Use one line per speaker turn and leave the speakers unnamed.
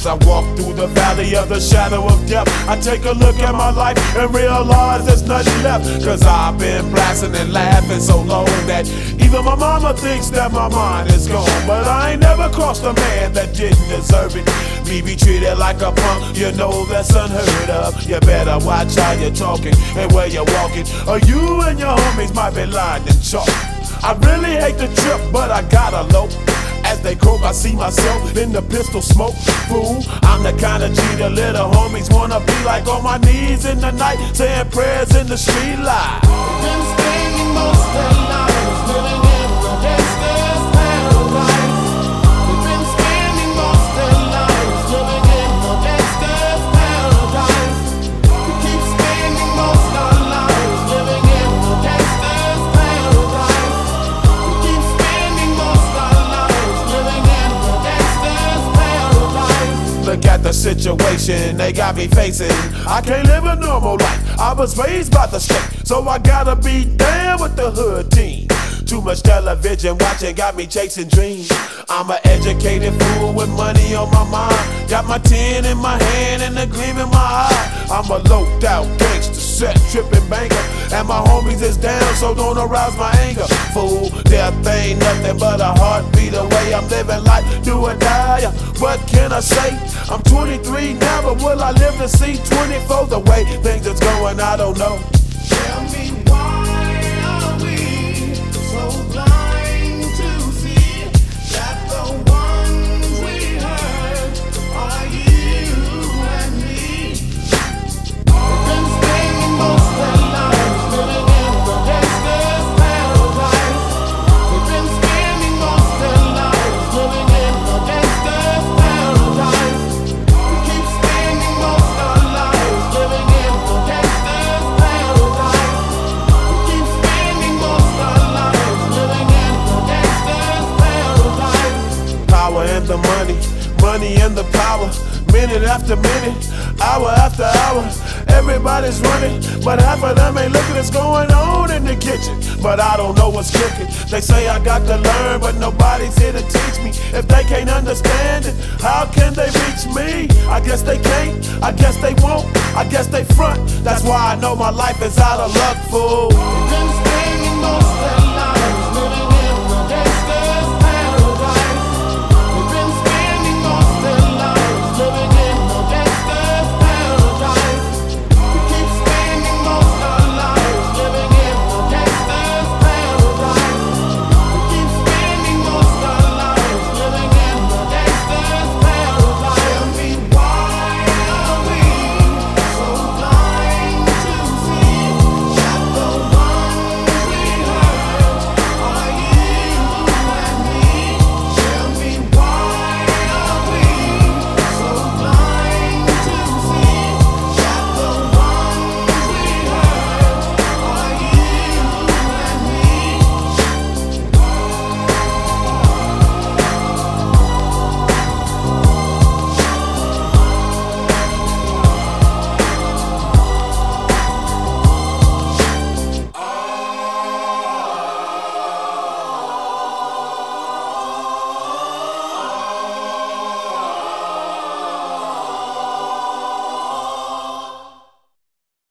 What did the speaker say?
As I walk through the valley of the shadow of death, I take a look at my life and realize there's nothing left. Cause I've been blasting and laughing so long that even my mama thinks that my mind is gone. But I ain't never crossed a man that didn't deserve it. Me be treated like a punk, you know that's unheard of. You better watch how you're talking and where you're walking, or you and your homies might be lined in chalk. I really hate the trip, but I gotta low. As they croak, I see myself in the pistol smoke. Fool, I'm the kind of G the little homies wanna be like, on my knees in the night, saying prayers in the street light.
Been spending most of their lives living in the gangster's paradise. We've been spending most of their lives living in the gangster's paradise. We keep spending most of our lives living in the gangster's paradise. We keep spending most of our lives living in the gangster's paradise.
Look at the situation they got me facing. I can't live a normal life. I was raised by the state, so I gotta be down with the hood team. Too much television watching got me chasing dreams. I'm an educated fool with money on my mind. Got my 10 in my hand and a gleam in my eye. I'm a loped out gangster, set tripping banker, and my homies is down, so don't arouse my anger. Fool, death ain't nothing but a heartbeat away. I'm living life, do or die. What can I say? I'm 23 now, but will I live to see 24? The way things is going, I don't know.
Tell me, why are we so blind to see that the ones we hurt are you and me? We've been spending most of our lives living in the gangster's paradise. We've been spending most of our lives living in the gangster's paradise. We keep spending most of our lives living in the gangster's paradise. We keep spending most of our lives living in the gangster's paradise.
Power and the money, money and the power. Minute after minute, hour after hour, everybody's running, but half of them ain't looking what's going on in the kitchen. But I don't know what's cooking. They say I got to learn, but nobody's here to teach me. If they can't understand it, how can they reach me? I guess they can't, I guess they won't, I guess they front. That's why I know my life is out of luck, fool.